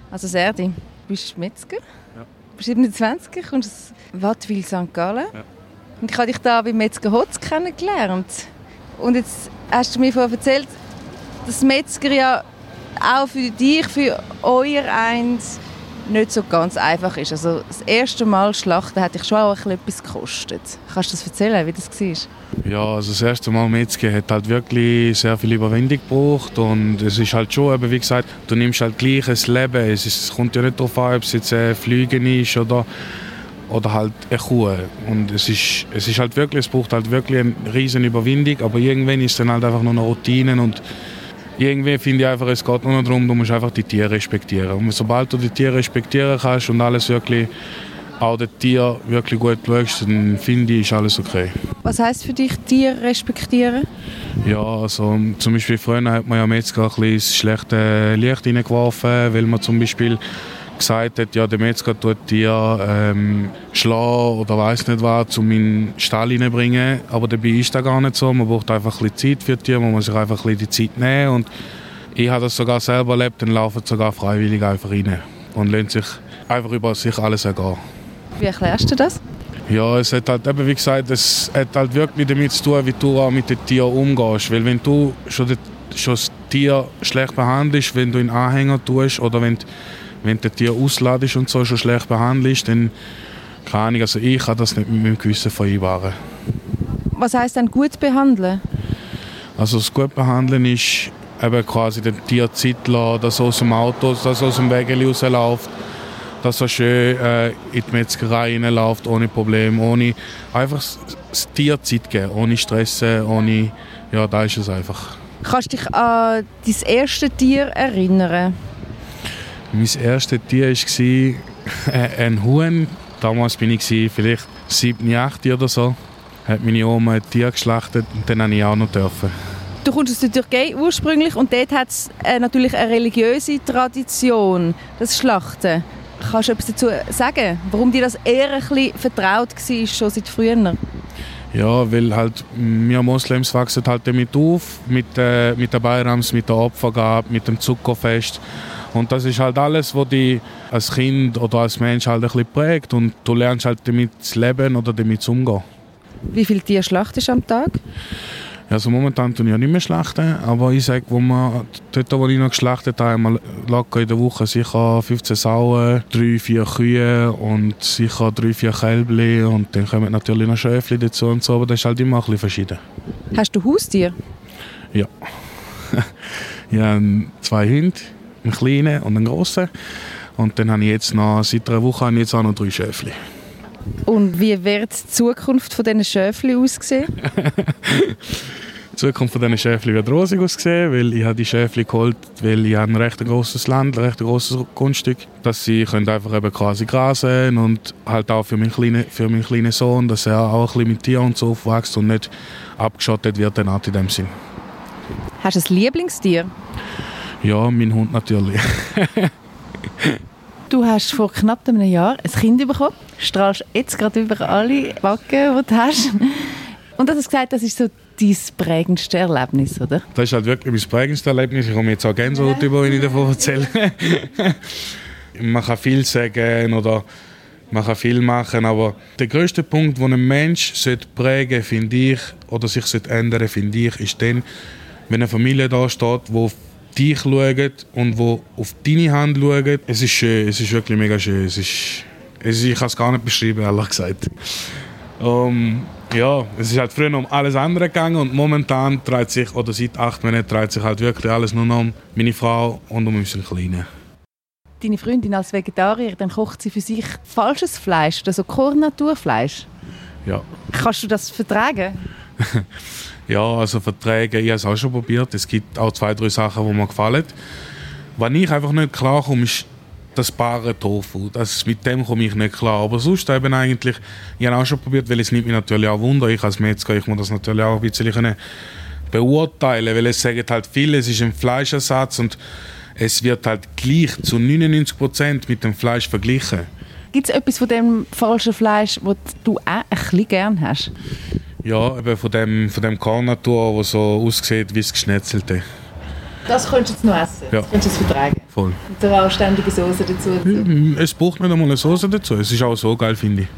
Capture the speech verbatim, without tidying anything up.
Also Serdi, du bist Metzger, ja. Du bist siebenundzwanzig, kommst aus Wattwil, Sankt Gallen. Ja. Und ich habe dich da beim Metzger Hotz kennengelernt. Und jetzt hast du mir vorhin erzählt, dass Metzger ja auch für dich, für euer eins, nicht so ganz einfach ist. Also das erste Mal Schlachten hat dich schon auch etwas gekostet. Kannst du das erzählen, wie das war? Ja, also das erste Mal Metzger hat halt wirklich sehr viel Überwindung gebraucht und es ist halt schon, wie gesagt, du nimmst halt gleich ein Leben. Es, ist, es kommt ja nicht darauf an, ob es jetzt ein Fliegen ist oder, oder halt eine Kuh. Und es ist, es ist halt wirklich, es braucht halt wirklich eine riesen Überwindung, aber irgendwann ist es dann halt einfach nur eine Routine und irgendwie finde ich einfach, es geht nur noch darum, du musst einfach die Tiere respektieren. Und sobald du die Tiere respektieren kannst und alles wirklich, auch den Tier wirklich gut schaust, dann finde ich, ist alles okay. Was heisst für dich Tiere respektieren? Ja, also zum Beispiel früher hat man ja Metzger ein bisschen das schlechte Licht reingeworfen, weil man zum Beispiel gesagt hat, ja, der Metzger tut Tier ähm, schlagen oder weiss nicht was, um in den Stall reinzubringen. Aber dabei ist das gar nicht so. Man braucht einfach ein bisschen Zeit für die Tiere, man muss sich einfach ein bisschen die Zeit nehmen. Und ich habe das sogar selber erlebt, dann laufen sogar freiwillig einfach rein und lassen sich einfach über sich alles ergehen. Wie erklärst du das? Ja, es hat halt eben, wie gesagt, es hat halt wirklich damit zu tun, wie du auch mit den Tieren umgehst. Weil wenn du schon, das, schon das Tier schlecht behandelst, wenn du ihn Anhänger tust oder wenn Wenn du das Tier ausladest und so schon schlecht behandelst, dann keine Ahnung, also ich kann das nicht mit meinem Gewissen vereinbaren. Was heisst denn gut behandeln? Also das gut behandeln ist eben quasi dem Tier Zeit lassen, dass er aus dem Auto, dass er aus dem Wägeli rausläuft, dass er schön äh, in die Metzgerei reinläuft, ohne Probleme, ohne einfach das Tier Zeit geben, ohne Stressen, ohne, ja, da ist es einfach. Kannst du dich an dein erste Tier erinnern? Mein erstes Tier war ein Huhn. Damals war ich vielleicht sieben, acht oder so. Hat meine Oma ein Tier geschlachtet und dann durfte ich auch noch. Dürfen. Du kommst aus der Türkei ursprünglich und dort hat es äh, natürlich eine religiöse Tradition, das Schlachten. Kannst du etwas dazu sagen, warum dir das eher ein bisschen vertraut war, schon seit früher? Ja, weil halt wir Moslems wachsen halt damit auf, mit, äh, mit den Bayrams, mit der Opfergabe, mit dem Zuckerfest. Und das ist halt alles, was dich als Kind oder als Mensch halt ein bisschen prägt. Und du lernst halt damit zu leben oder damit zu umgehen. Wie viele Tiere schlachtest du am Tag? Ja, also momentan tue ich ja nicht mehr schlachten. Aber ich sage, wo wir, dort, wo ich noch geschlachtet habe, haben wir locker in der Woche sicher fünfzehn Sauen, drei, vier Kühe und sicher drei, vier Kälbchen. Und dann kommen natürlich noch Schäfchen dazu und so. Aber das ist halt immer ein bisschen verschieden. Hast du Haustiere? Ja. Ich habe zwei Hunde. Einen kleinen und einen grossen. Und dann habe ich jetzt noch, seit einer Woche habe ich jetzt auch noch drei Schäfchen. Und wie wird die Zukunft von diesen Schäfchen aussehen? Die Zukunft von diesen Schäfchen wird rosig aussehen, weil ich habe die Schäfchen geholt, weil ich habe ein recht grosses Land, ein recht grosses Grundstück, dass sie können einfach eben quasi grasen und halt auch für meinen kleinen, für meinen kleinen Sohn, dass er auch ein bisschen mit Tieren und so aufwächst und nicht abgeschottet wird in dem Sinn. Hast du ein Lieblingstier? Ja, mein Hund natürlich. Du hast vor knapp einem Jahr ein Kind bekommen. Du strahlst jetzt gerade über alle Backen, die du hast. Und du hast gesagt, das ist so dein prägendste Erlebnis, oder? Das ist halt wirklich mein prägendstes Erlebnis. Ich komme jetzt auch Gänsehaut über, wenn ich davon erzähle. Man kann viel sagen oder man kann viel machen, aber der grösste Punkt, den ein Mensch prägen sollte, finde ich, oder sich ändern sollte, finde ich, ist dann, wenn eine Familie da steht, die dich schaut und wo auf deine Hand schaut. Es ist schön, es ist wirklich mega schön. Es ist, es ist, ich kann es gar nicht beschreiben, ehrlich gesagt. Um, ja, es ist halt früher um alles andere gegangen und momentan dreht sich, oder seit acht Monaten dreht sich halt wirklich alles nur noch um meine Frau und um unseren Kleinen. Deine Freundin als Vegetarier, dann kocht sie für sich falsches Fleisch, also Kornnaturfleisch. Ja. Kannst du das vertragen? Ja, also Verträge, ich habe es auch schon probiert. Es gibt auch zwei, drei Sachen, die mir gefallen. Was ich einfach nicht klar komme, ist das bare Tofu. Das, mit dem komme ich nicht klar. Aber sonst eben eigentlich, ich habe auch schon probiert, weil es nimmt mich natürlich auch Wunder. Ich als Metzger, ich muss das natürlich auch ein bisschen beurteilen, weil es sagen halt viele, es ist ein Fleischersatz und es wird halt gleich zu neunundneunzig Prozent mit dem Fleisch verglichen. Gibt es etwas von dem falschen Fleisch, das du auch ein bisschen gerne hast? Ja, eben von dem, von dem Kornnatur, das so aussieht wie das Geschnetzelte. Das könntest du jetzt noch essen? Ja. Das könntest du vertragen? Voll. Mit einer anständigen Soße dazu? Es braucht nicht einmal eine Soße dazu. Es ist auch so geil, finde ich.